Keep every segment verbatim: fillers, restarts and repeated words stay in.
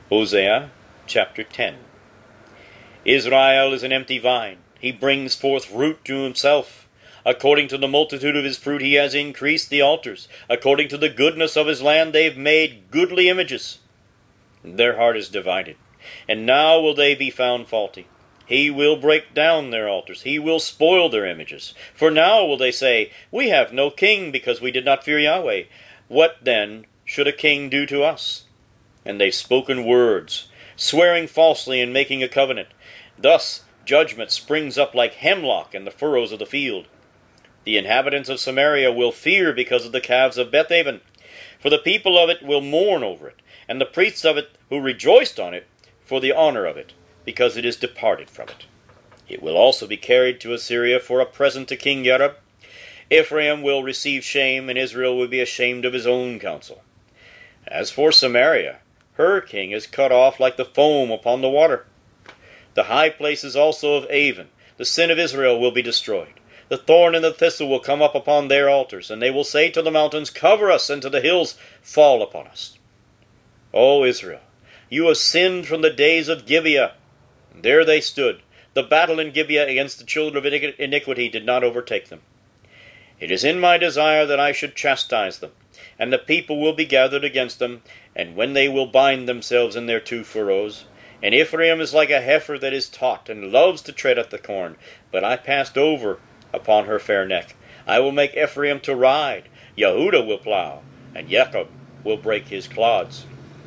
Hosea chapter ten. Israel is an empty vine. He brings forth root to himself. According to the multitude of his fruit he has increased the altars. According to the goodness of his land they have made goodly images. Their heart is divided, and now will they be found faulty. He will break down their altars. He will spoil their images. For now will they say, We have no king, because we did not fear Yahweh. What then should a king do to us? And they've spoken words, swearing falsely and making a covenant. Thus judgment springs up like hemlock in the furrows of the field. The inhabitants of Samaria will fear because of the calves of Bethaven, for the people of it will mourn over it, and the priests of it who rejoiced on it for the honor of it, because it is departed from it. It will also be carried to Assyria for a present to King Jareb. Ephraim will receive shame, and Israel will be ashamed of his own counsel. As for Samaria, her king is cut off like the foam upon the water. The high places also of Avon, the sin of Israel, will be destroyed. The thorn and the thistle will come up upon their altars, and they will say to the mountains, Cover us, and to the hills, Fall upon us. O Israel, you have sinned from the days of Gibeah. There they stood. The battle in Gibeah against the children of iniquity did not overtake them. It is in my desire that I should chastise them, and the people will be gathered against them, and when they will bind themselves in their two furrows. And Ephraim is like a heifer that is taught, and loves to tread at the corn. But I passed over upon her fair neck. I will make Ephraim to ride. Yehudah will plow, and Jacob will break his clods.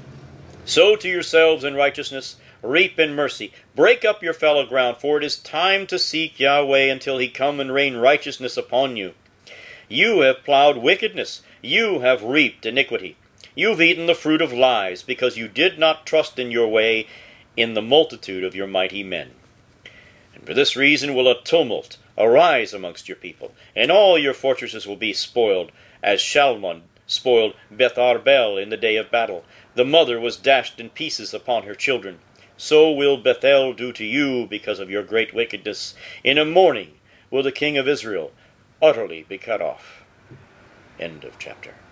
Sow to yourselves in righteousness, reap in mercy. Break up your fallow ground, for it is time to seek Yahweh until he come and rain righteousness upon you. You have plowed wickedness. You have reaped iniquity. You have eaten the fruit of lies, because you did not trust in your way in the multitude of your mighty men. And for this reason will a tumult arise amongst your people, and all your fortresses will be spoiled, as Shalmon spoiled Beth Arbel in the day of battle. The mother was dashed in pieces upon her children. So will Bethel do to you because of your great wickedness. In a morning will the king of Israel utterly be cut off. End of chapter.